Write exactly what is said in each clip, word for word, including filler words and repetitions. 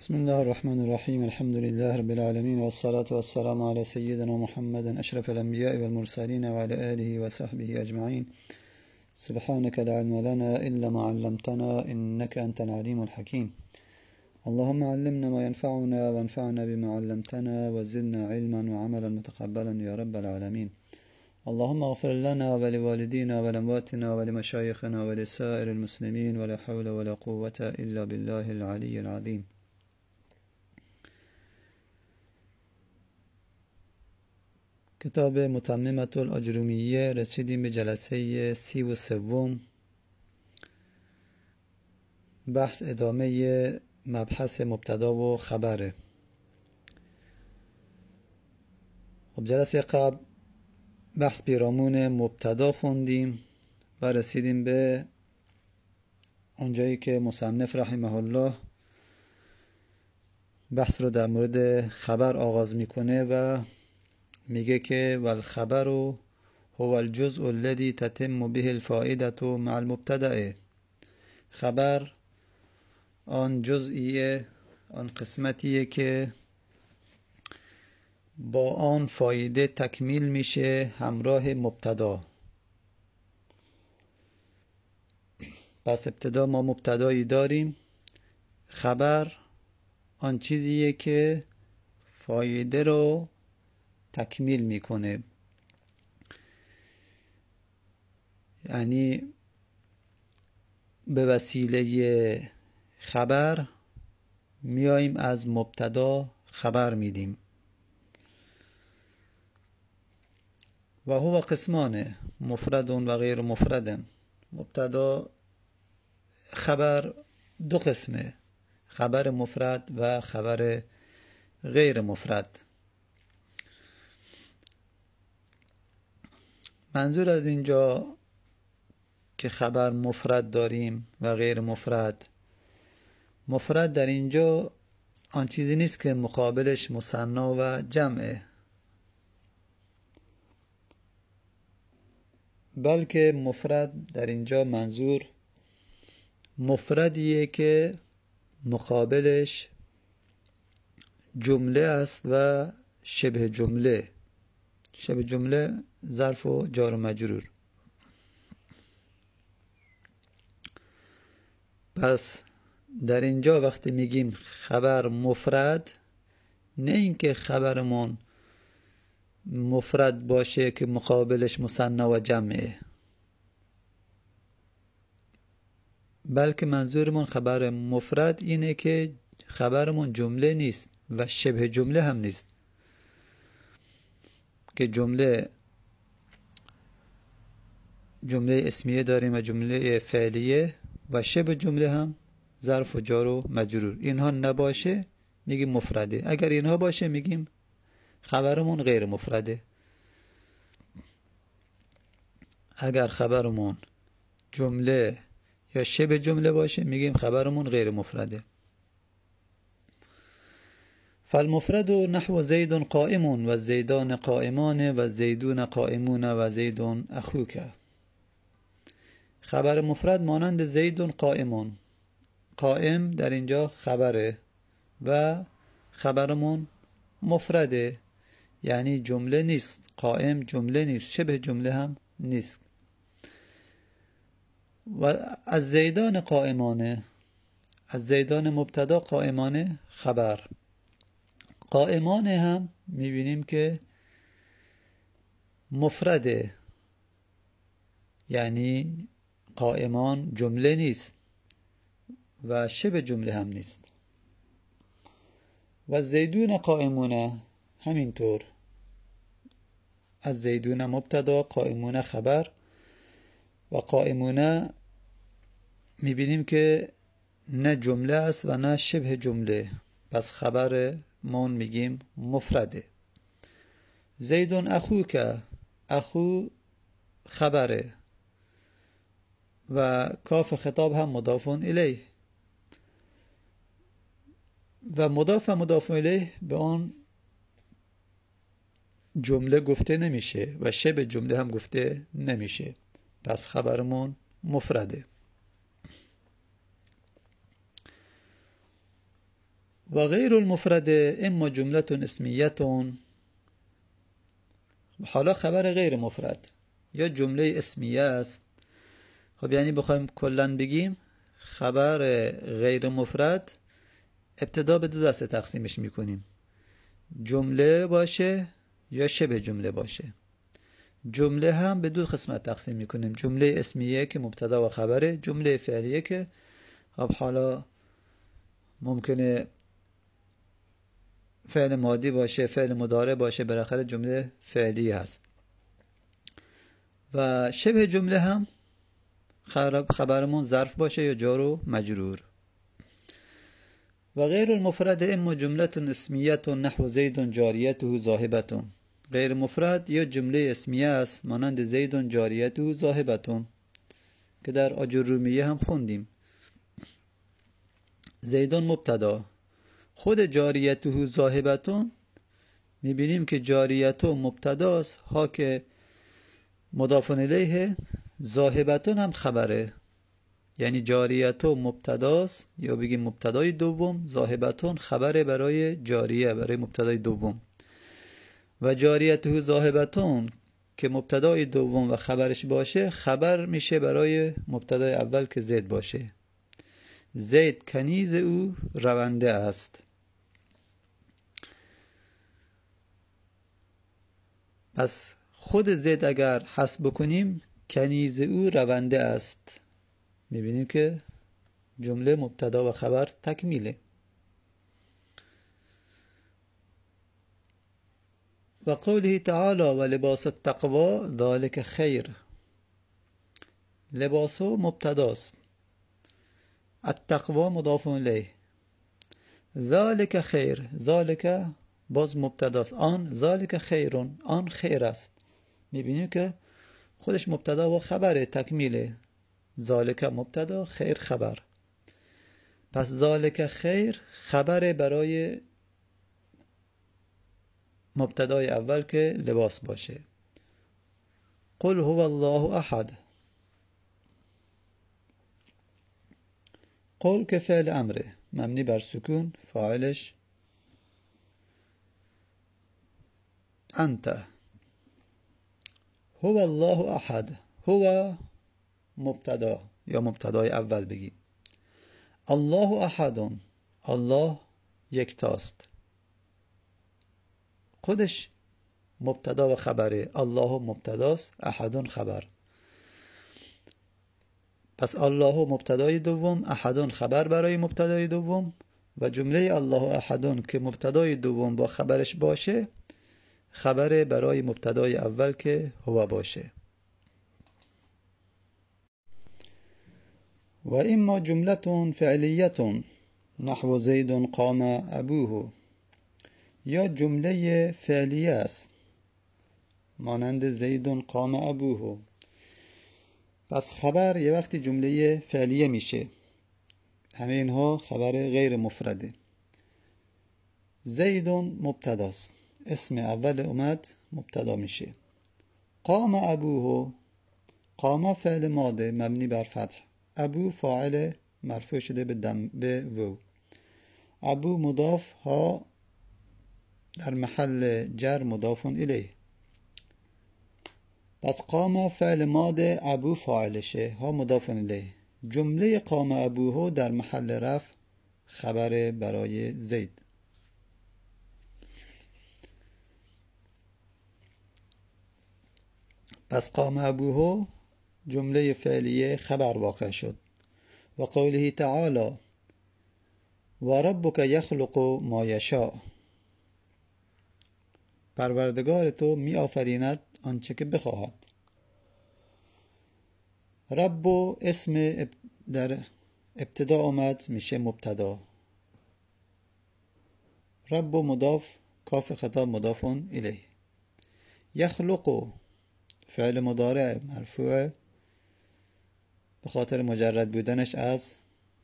بسم الله الرحمن الرحيم الحمد لله رب العالمين والصلاة والسلام على سيدنا محمد أشرف الأنبياء والمرسلين وعلى آله وصحبه أجمعين. سبحانك لا علم لنا إلا ما علمتنا إنك أنت العليم الحكيم. اللهم علمنا ما ينفعنا وانفعنا بما علمتنا وزدنا علما وعملا متقبلا يا رب العالمين. اللهم اغفر لنا ولوالدينا ولأمواتنا ولمشايخنا ولسائر المسلمين ولا حول ولا قوة إلا بالله العلي العظيم. کتاب متممة الاجرومیه، رسیدیم به جلسه سی و سوم. بحث ادامه مبحث مبتدا و خبره. خب جلسه قبل بحث پیرامون مبتدا خوندیم و رسیدیم به اونجایی که مصنف رحمه الله بحث رو در مورد خبر آغاز میکنه و میگه که والخبر هو الجزء الذي تتم به الفائدة مع المبتدأ. خبر آن جزئیه، آن قسمتیه که با آن فایده تکمیل میشه همراه مبتدا. پس ابتدا ما مبتدایی داریم. خبر آن چیزیه که فایده رو تکمیل میکنه، یعنی به وسیله خبر میاییم از مبتدا خبر میدیم. و هو قسمانه، مفرد و غیر مفرد. مبتدا خبر دو قسمه، خبر مفرد و خبر غیر مفرد. منظور از اینجا که خبر مفرد داریم و غیر مفرد، مفرد در اینجا آن چیزی نیست که مقابلش مثنی و جمعه، بلکه مفرد در اینجا منظور مفردیه که مقابلش جمله است و شبه جمله. شبه جمله ظرف و جار و مجرور. پس در اینجا وقتی میگیم خبر مفرد، نه اینکه خبرمون مفرد باشه که مقابلش مثنی و جمعه، بلکه منظورمون خبر مفرد اینه که خبرمون جمله نیست و شبه جمله هم نیست، که جمله جمله اسمیه داریم و جمله فعلیه و شبه جمله هم ظرف و جار و مجرور. اینها نباشه میگیم مفرده، اگر اینها باشه میگیم خبرمون غیر مفرده. اگر خبرمون جمله یا شبه جمله باشه میگیم خبرمون غیر مفرده. فالمفرد نحو زید قائم و زیدان قائمان و زیدون قائمون و زید اخوک. خبر مفرد مانند زید قائمون. قائم در اینجا خبره و خبرمون مفرده، یعنی جمله نیست. قائم جمله نیست، شبه جمله هم نیست. و از زیدان قائمانه، از زیدان مبتدا قائمانه خبر. قائمانه هم میبینیم که مفرده، یعنی قائمان جمله نیست و شبه جمله هم نیست. و زیدون قائمونه همینطور، از زیدون مبتدا قائمونه خبر و قائمونه میبینیم که نه جمله است و نه شبه جمله، پس خبر مون میگیم مفرده. زیدون اخوک، اخو خبره و کاف خطاب هم مضاف الیه و مضاف و مضاف الیه به آن جمله گفته نمیشه و شبه جمله هم گفته نمیشه، پس خبرمون مفرده. و غیر المفرد اما جمله اسمیه. حالا خبر غیر مفرد یا جمله اسمیه است. خب یعنی بخوایم کلن بگیم خبر غیر مفرد ابتدا به دو دسته تقسیمش میکنیم، جمله باشه یا شبه جمله باشه. جمله هم به دو قسمت تقسیم میکنیم، جمله اسمیه که مبتدا و خبره، جمله فعلیه که خب حالا ممکنه فعل ماضی باشه، فعل مضارع باشه، بالاخره جمله فعلی هست. و شبه جمله هم خبرمون ظرف باشه یا جار و مجرور. و غیر المفرد اما جمله اسمیه نحو زید جاریته ذاهبه. غیر مفرد یا جمله اسمیه است مانند زید جاریته ذاهبه که در آجرومیه هم خوندیم. زیدون مبتدا، خود جاریته ذاهبه میبینیم که جاریته مبتداست، ها که مضاف الیه، ذاهبه هم خبره، یعنی جاریته مبتداست یا بگیم مبتدای دوم، ذاهبه خبره برای جاریه، برای مبتدای دوم. و جاریته ذاهبه که مبتدای دوم و خبرش باشه خبر میشه برای مبتدای اول که زید باشه. زید کنیز او رونده است. پس خود زید اگر حذف بکنیم کنیز او رونده است، میبینیم که جمله مبتدا و خبر تکمیله. و قوله تعالی و لباس التقوی ذلك خیر. لباسو مبتداست، التقوی مضاف الیه، ذلك خیر، ذلك باز مبتداست، آن ذلك خیرون، آن خیر است. میبینیم که خودش مبتدا و خبره تکمیله، ذالک مبتدا خیر خبر. پس ذالک خیر خبره برای مبتدای اول که لباس باشه. قل هو الله احد. قل که فعل امره مبنی بر سکون، فاعلش انت. هو الله احد، هو مبتدا یا مبتدای اول بگی. الله احد، الله یکتاست، خودش مبتدا و خبره، الله مبتداست، احد خبر. پس الله مبتدای دوم، احد خبر برای مبتدای دوم. و جمله الله احد که مبتدای دوم با خبرش باشه خبر برای مبتدای اول که هو باشه. و اما جمله فعلیه نحو زید قام ابوه. یا جمله فعلیه است مانند زید قام ابوه. پس خبر یه وقتی جمله فعلیه میشه، همه اینها خبر غیر مفرده. زید مبتداست، اسم اول اومد مبتدا میشه. قام ابوه، قام فعل ماضی مبنی بر فتح، ابو فاعل مرفوع شده به دم به وو، ابو مضاف، ها در محل جر مضاف الیه. پس قام فعل ماضی، ابو فاعلشه، ها مضاف الیه. جمله قام ابوه در محل رفع خبر برای زید. پس قام ابوه جمله فعلیه خبر واقع شد. و قوله تعالی و ربک یخلق ما یشاء. پروردگار تو می آفریند آنچه که بخواهد. رب و اسم در ابتدا آمد میشه مبتدا، رب و مضاف، کاف خطاب مضاف الیه. یخلق فعل مضارع مرفوع به خاطر مجرد بودنش از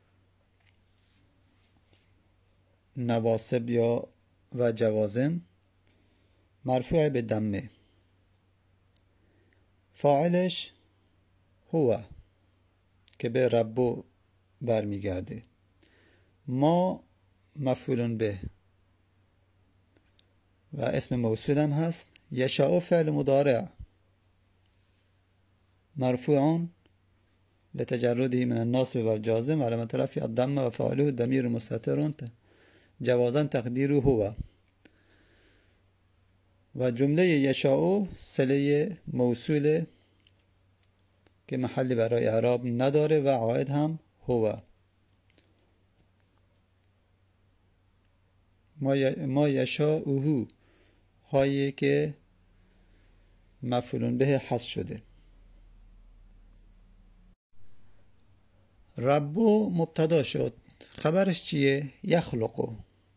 نواصب یا و جوازم، مرفوع به دمه. فاعلش هو که به رب برمیگرده. ما مفعول به و اسم موصول هم هست. یشاء فعل مضارع مرفوع لتجرده من الناصب والجازم على رفعه الضمه و فاعله ضمیر مستتر جوازا تقدیره هو. و جمله یشاء صله موصول که محلی برای اعراب نداره و عائد هم هو. ما یشاءه هایی که مفعول به حذف شده. ربو مبتدا شد، خبرش چیه؟ یخلقو،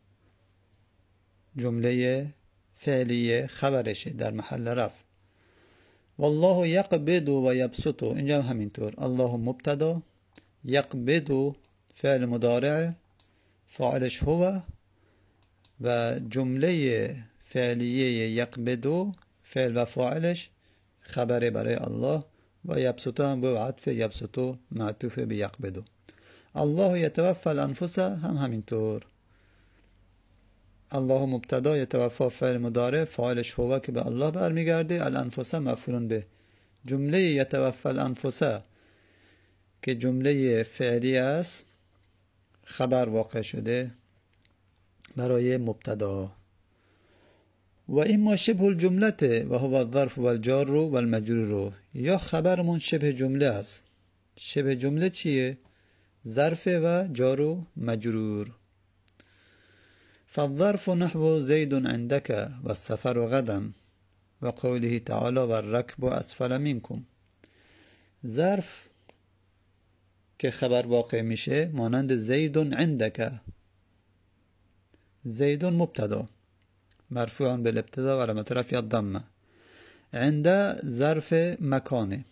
جمله فعلیه خبرشه در محل رفع. والله یقبض و یبسط، اینجا هم همینطور. الله مبتدا، یقبض فعل مضارع فاعلش هو و جمله فعلیه یقبض فعل و فاعلش خبره برای الله و یبسط هم به عطف یبسط معطوف به یقبض. الله یتوفی الانفس هم همینطور. الله مبتدا، یتوفی فعل مضارع فاعلش هو که به الله برمیگرده، الانفس مفعول به. جمله یتوفی الانفس که جمله فعلی است خبر واقع شده برای مبتدا. و اما شبه الجمله و هو الظرف و الجار و المجرور، یا خبرمون شبه جمله است. شبه جمله چیه؟ ظرف و جار و مجرور. فالظرف نحو زید عندك و السفر غدا و قوله تعالی و الركب اسفل منكم. ظرف که خبر واقع میشه مانند زید عندك، زید مبتدا مرفوع بالابتدا و علامت رفعه الضمه. عند ظرف مکانه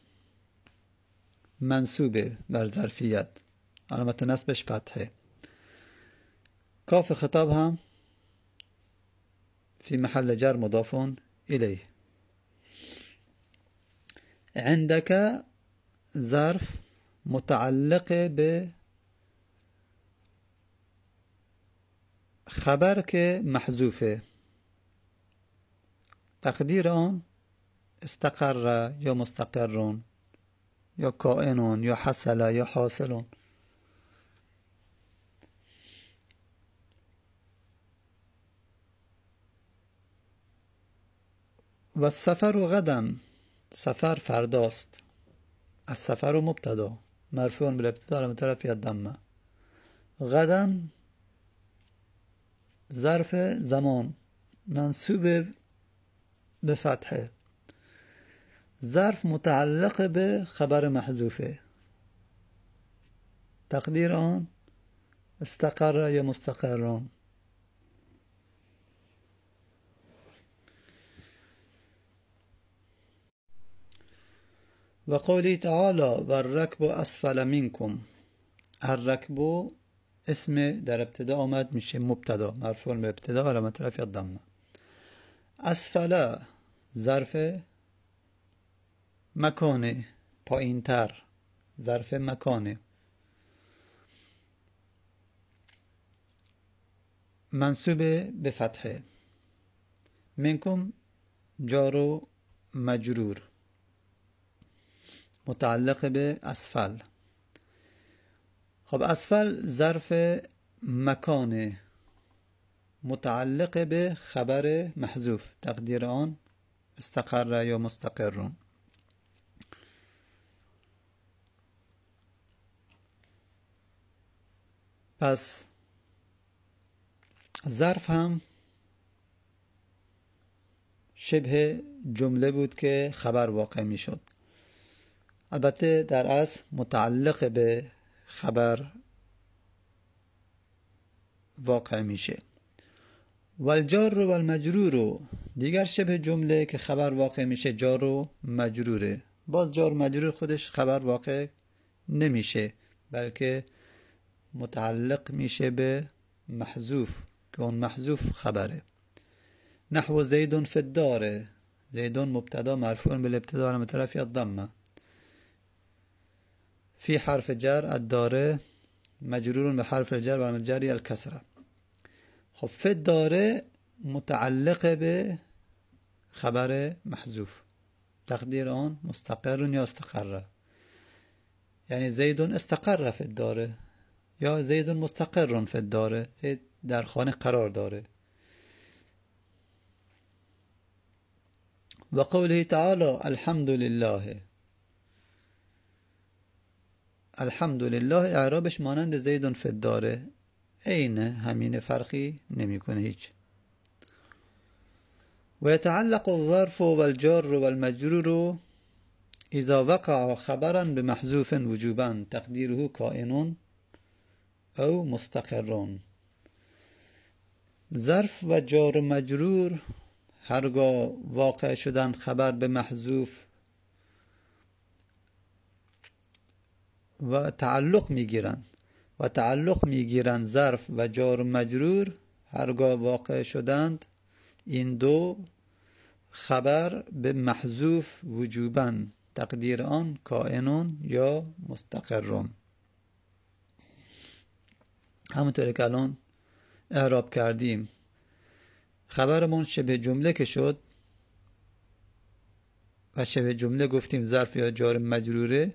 منصوب بر ظرفیت، علامت نصبش فتحه. کاف خطاب هم في محل جر مضاف الیه. عندك ظرف متعلق به خبر که محذوفه، تقدیر آن استقر یا مستقرون یا کائنون یا حصل یا حاصلون. و سفر و غدا، سفر فرداست. از سفر و مبتدا مرفوع بالابتدا علامت رفعه الضمه. غدا ظرف زمان منصوب به فتحه، ظرف متعلق به خبر محذوفه، تقدیر آن استقر یا مستقرون. و قوله تعالی و الركب اسفل منكم. الركب اسم در ابتدا آمد میشه مبتدا مرفوع به ابتدا علامت رفعه الضمه. اسفل ظرف مکانه پایین تر، ظرف مکانه منصوب به فتحه. منکم جار و مجرور متعلق به اسفل. خب اسفل ظرف مکانه متعلق به خبر محذوف، تقدیر آن استقر یا مستقرون. پس ظرف هم شبه جمله بود که خبر واقع می شد. البته در اصل متعلق به خبر واقع میشه. و الجار و المجرور، دیگر شبه جمله که خبر واقع میشه جار و مجروره. باز جار و مجرور خودش خبر واقع نمیشه بلکه متعلق میشه به محذوف که اون محذوف خبره. نحو زید فی الدار، زیدون مبتدا مرفوع بالابتدا علامت رفعه الضمه. فی حرف جر، الدار مجرور به حرف جر و علامت جری الکسره. خب فد داره متعلق به خبر محذوف، تقدیر آن مستقر یا استقره، یعنی زید استقر فی الدار یا زید مستقر فی الدار، زید در خانه قرار داره. و قوله تعالی الحمد لله، الحمد لله اعرابش مانند زید فی الدار، عین همین، فرقی نمیکنه هیچ. و يتعلق الظرف والجار والمجرور اذا وقع خبرا بمحذوف وجوبا تقدیره کائن او مستقرون. ظرف و جار و مجرور هرگاه واقع شدن خبر به محذوف و تعلق میگیرن و تعلق میگیرن ظرف و جار و مجرور هرگاه واقع شدند این دو خبر به محذوف وجوبا تقدیر آن کائن یا مستقرون. همونطوری که الان اعراب کردیم خبرمون شبه جمله که شد و شبه جمله گفتیم ظرف یا جار مجروره،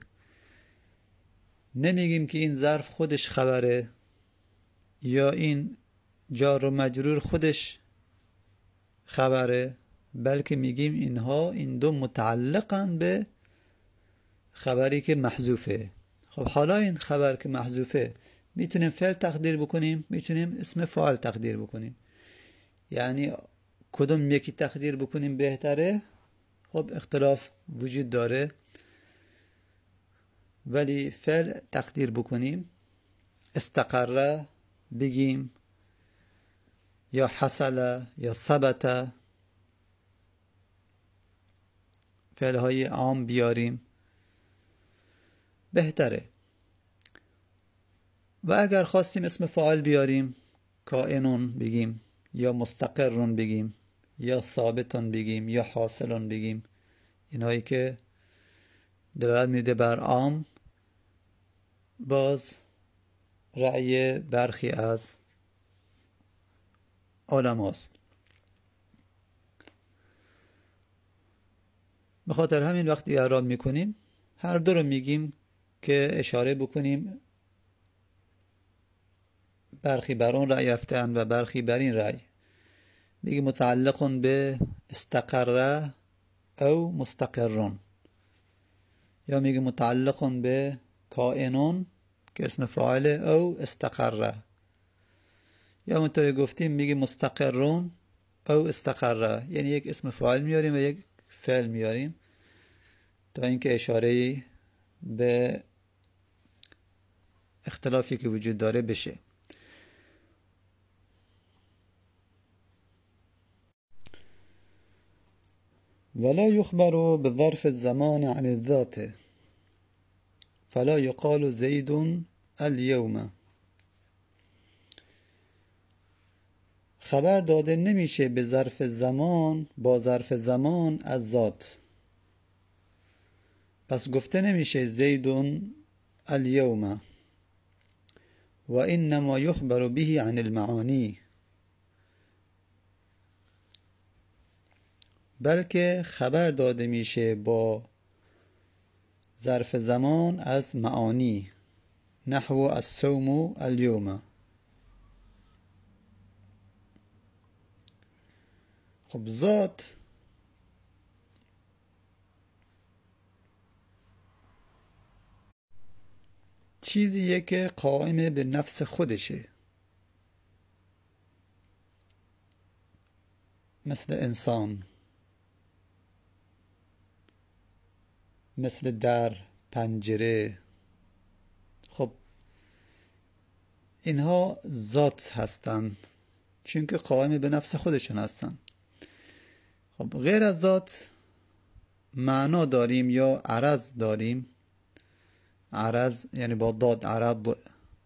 نمیگیم که این ظرف خودش خبره یا این جار و مجرور خودش خبره، بلکه میگیم اینها این دو متعلقن به خبری که محذوفه. خب حالا این خبر که محذوفه میتونیم فعل تقدیر بکنیم، میتونیم اسم فاعل تقدیر بکنیم، یعنی کدوم یکی تقدیر بکنیم بهتره؟ خب اختلاف وجود داره، ولی فعل تقدیر بکنیم، استقره بگیم یا حصل یا ثبت، فعل های عام بیاریم بهتره. و اگر خواستیم اسم فاعل بیاریم کائنون بگیم یا مستقرون بگیم یا ثابتون بگیم یا حاصلون بگیم، اینهایی که دلالت میده بر عام، باز رأی برخی از علماست. به خاطر همین وقتی اعراب میکنیم هر دو رو میگیم که اشاره بکنیم برخی بر اون رأی رفتن و برخی بر این رأی. میگیم متعلقون به استقره او مستقرون، یا میگیم متعلقون به کائنون که اسم فاعل او استقره، یا اونطوری گفتیم میگیم مستقرون او استقره، یعنی یک اسم فاعل میاریم و یک فعل میاریم تا اینکه اشاره به اختلافی که وجود داره بشه. ولا يخبر بظرف الزمان عن الذات فلا يقال زيد اليوم. خبر داده نمیشه به ظرف زمان با ظرف زمان از ذات، پس گفته نمیشه زید اليوم، و انما يخبر به عن المعانی، بلکه خبر داده میشه با ظرف زمان از معانی، نحو الصوم اليوم. خب ذات چیزیه که قائم به نفس خودشه، مثل انسان، مثل در، پنجره. خب اینها ذات هستن چون که قائم به نفس خودشون هستن. خب غیر از ذات معنا داریم یا عرض داریم، عرض یعنی با داد عرض،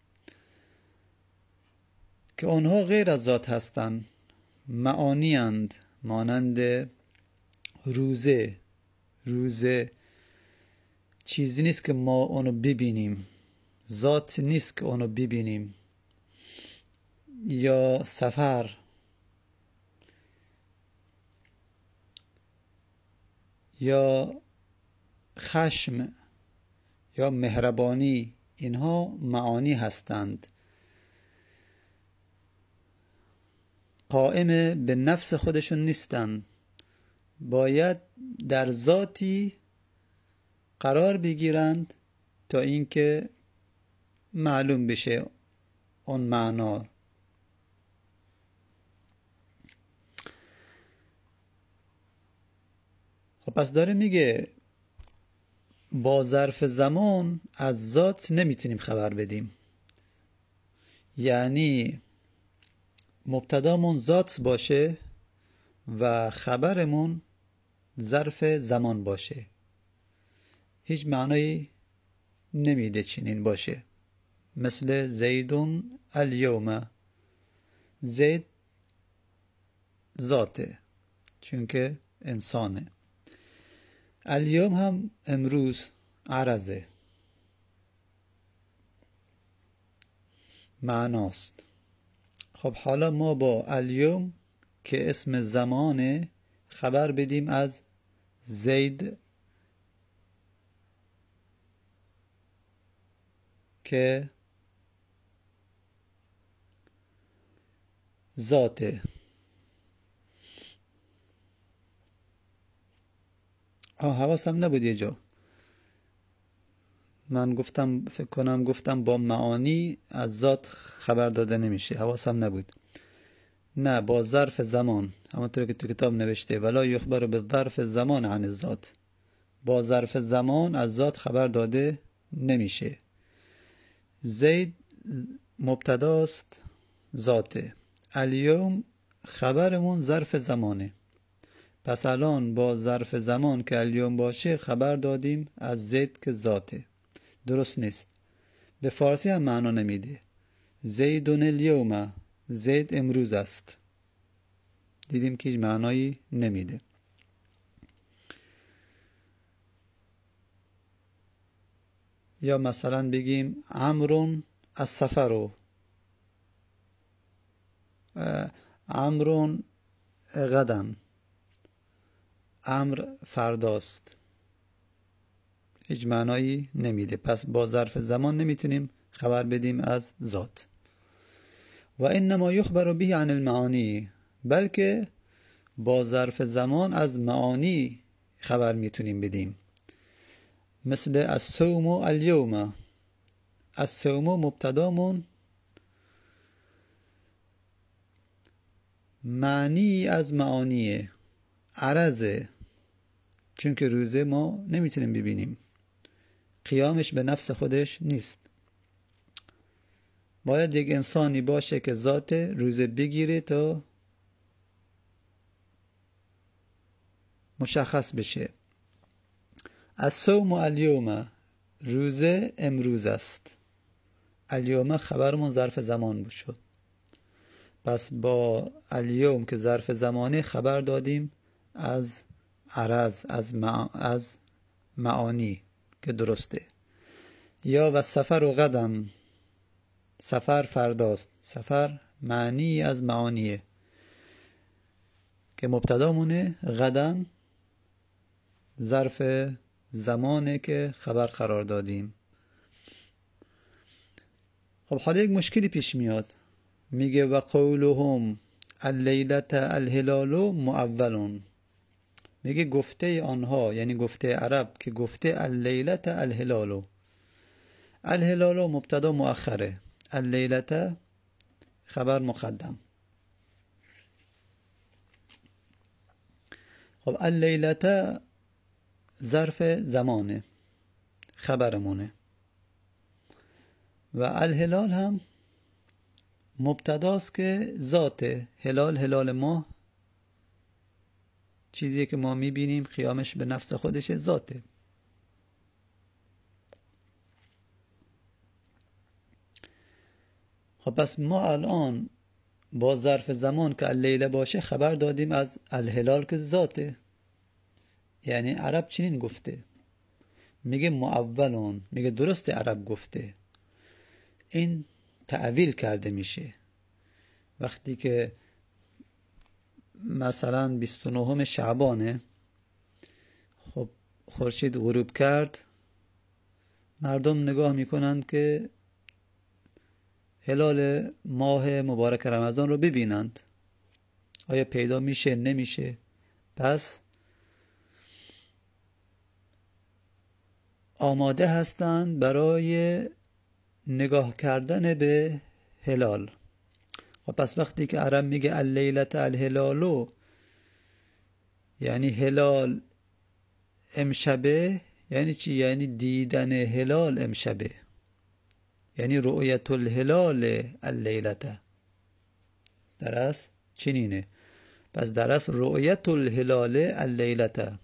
که آنها غیر از ذات هستن، معانی اند، مانند روزه. روزه چیزی نیست که ما اونو ببینیم، ذات نیست که اونو ببینیم، یا سفر یا خشم یا مهربانی، اینها معانی هستند. قائم به نفس خودشون نیستند، باید در ذاتی قرار بگیرند تا اینکه معلوم بشه اون معنا. خب پس داره میگه با ظرف زمان از ذات نمیتونیم خبر بدیم، یعنی مبتدامون ذات باشه و خبرمون ظرف زمان باشه. هیچ معنایی نمیده چنین باشه. مثل زیدون الیوم، زید ذاته چون که انسانه، الیوم هم امروز عرضه معناست. خب حالا ما با الیوم که اسم زمانه خبر بدیم از زید که ذاته. آه حواسم نبود یه جا، من گفتم فکر کنم گفتم با معانی از ذات خبر داده نمیشه، حواسم نبود. نه، با ظرف زمان، همونطور که تو کتاب نوشته ولا یخبر به ظرف زمان عن الذات، با ظرف زمان از ذات خبر داده نمیشه. زید مبتداست ذاته، الیوم خبرمون ظرف زمانه. پس الان با ظرف زمان که الیوم باشه خبر دادیم از زید که ذاته. درست نیست، به فارسی هم معنا نمیده. زیدون الیوم، زید امروز است. دیدیم که هیچ معنایی نمیده. یا مثلا بگیم عمرون السفر، عمرون غدن، امر فرداست. هیچ معنایی نمیده. پس با ظرف زمان نمیتونیم خبر بدیم از ذات. و انما یخبر به عن المعانی، بلکه با ظرف زمان از معانی خبر میتونیم بدیم. مثل الصوم الیوم، الصوم مبتدامون معنی از معانیه، عرضه، چون که روزه ما نمیتونیم ببینیم، قیامش به نفس خودش نیست. باید یک انسانی باشه که ذات روزه بگیره تا مشخص بشه. الصوم الیوم، روزه امروز است. الیوم خبرمون ظرف زمان شد. پس با الیوم که ظرف زمانه خبر دادیم از عرض، از, مع... از معانی که درسته. یا و سفر و غدن، سفر فرداست. سفر معنی از معانیه که مبتدامونه، غدن ظرف زمانه که خبر قرار دادیم. خب حالا یک مشکلی پیش میاد، میگه و قولهم اللیلة الهلال مؤول، میگه گفته آنها یعنی گفته عرب که گفته اللیلة الهلال، الهلال مبتدا مؤخره، اللیلة خبر مقدم. خب اللیلة ظرف زمانه، خبرمونه، و الهلال هم مبتداست که ذات هلال، هلال ماه چیزی که ما میبینیم قیامش به نفس خودش ذاته. خب پس ما الان با ظرف زمان که اللیله باشه خبر دادیم از الهلال که ذاته. یعنی عرب چنین گفته، میگه مؤولون، میگه درست عرب گفته، این تعویل کرده میشه. وقتی که مثلا بیست و نهم شعبانه، خب خورشید غروب کرد، مردم نگاه میکنند که هلال ماه مبارک رمضان رو ببینند، آیا پیدا میشه نمیشه. پس آماده هستند برای نگاه کردن به هلال. و پس وقتی که عرب میگه اللیلة الهلالو، یعنی هلال امشبه، یعنی چی؟ یعنی دیدن هلال امشبه، یعنی رؤیت الهلال اللیلة. درست چنینه. پس درست رؤیت الهلال اللیلة،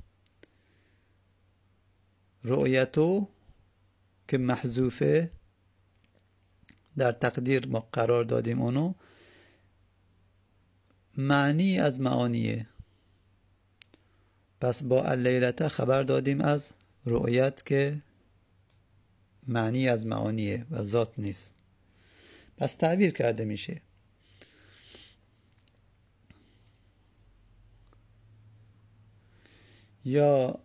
رؤیتو که محذوفه در تقدیر ما قرار دادیم، اونو معنی از معانیه. پس با اللیلة خبر دادیم از رؤیت که معنی از معانیه و ذات نیست، پس تعبیر کرده میشه. یا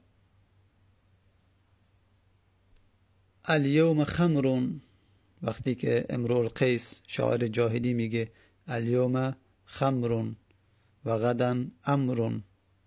الیوم خمرون، وقتی که امرؤ القیس شاعر جاهلی میگه الیوم خمرون و غدا امرون.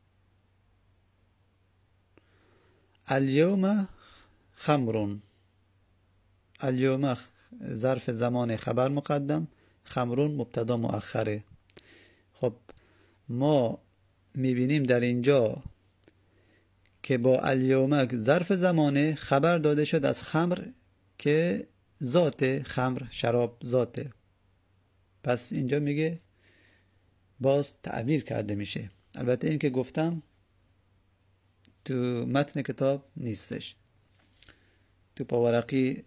الیوم خمرون، الیوم ظرف زمان خبر مقدم، خمرون مبتدا مؤخره. خب ما میبینیم در اینجا که با الیوم ظرف زمانه خبر داده شد از خمر که ذات خمر شراب ذاته. پس اینجا میگه باز تعبیر کرده میشه. البته این که گفتم تو متن کتاب نیستش، تو پاورقی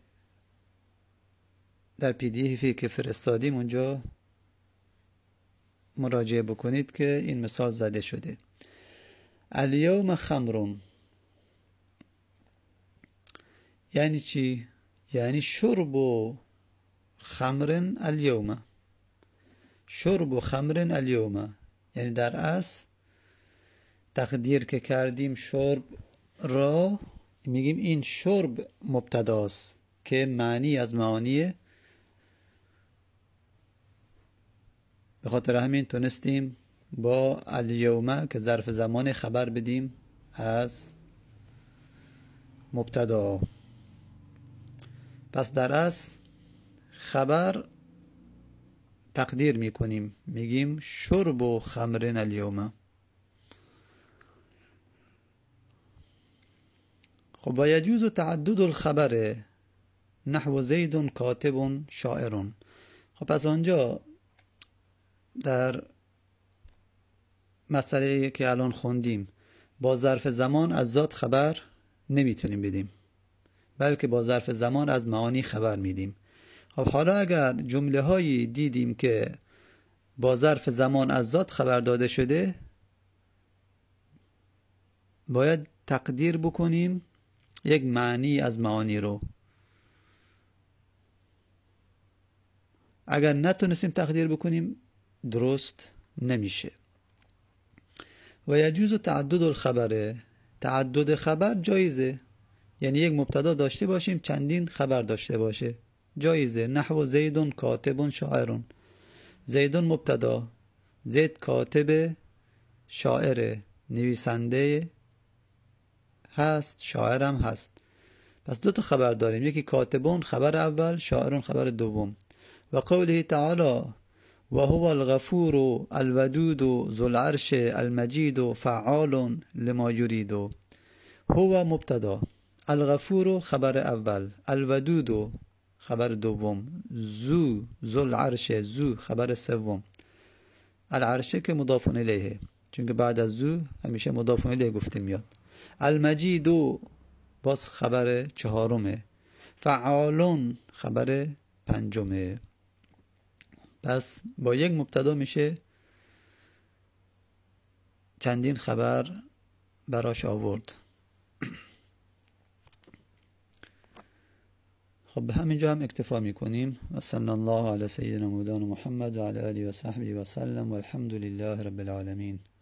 در پی دی افی که فرستادیم اونجا مراجعه بکنید که این مثال زده شده. الیوم خمرون یعنی چی؟ یعنی شرب و خمرن الیوم، شرب و خمرن الیوم، یعنی در اصل تقدیر که کردیم شرب را، میگیم این شرب مبتداست که معنی از معانیه. به خاطر همین تونستیم با الیوم که ظرف زمان خبر بدیم از مبتدا. پس در اصل خبر تقدیر میکنیم، میگیم شرب و خمرن الیوم. خب و یجوز تعدد الخبر نحو زید کاتب شاعر. خب پس آنجا در مسئله که الان خوندیم با ظرف زمان از ذات خبر نمیتونیم بدیم، بلکه با ظرف زمان از معانی خبر میدیم. خب حالا اگر جمله هایی دیدیم که با ظرف زمان از ذات خبر داده شده، باید تقدیر بکنیم یک معنی از معانی رو. اگر نتونستیم تقدیر بکنیم درست نمیشه. و یجوز تعدد الخبر، تعدد خبر جایزه، یعنی یک مبتدا داشته باشیم چندین خبر داشته باشه، جایزه. نحو زیدون کاتبون شاعرون، زیدون مبتدا، زید کاتب شاعر نویسنده هست، شاعرم هست. پس دو تا خبر داریم، یکی کاتبون خبر اول، شاعرون خبر دوم. و قوله تعالی و هو الغفور الودود ذو العرش المجید فعال لما یرید. هو مبتدا، الغفور خبر اول، الودود خبر دوم، ذو ذو العرش ذو خبر سوم. العرش که مضاف الیه، چون که بعد از ذو همیشه مضاف الیه گفته میاد. المجید باز خبر چهارمه، فعالون خبر پنجمه. پس با یک مبتدا میشه چندین خبر براش آورد. خب به همینجا هم اکتفا میکنیم و صلی الله علی سیدنا مولانا محمد و علی آله و صحبه و سلم و الحمد لله رب العالمین.